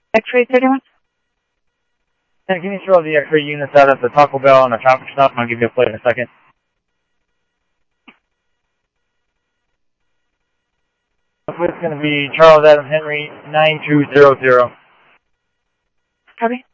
X-ray 31? Can you throw the X-ray units out at the Taco Bell and the traffic stop? I'll give you a plate in a second. The plate's going to be Charles Adam Henry 9200. Copy.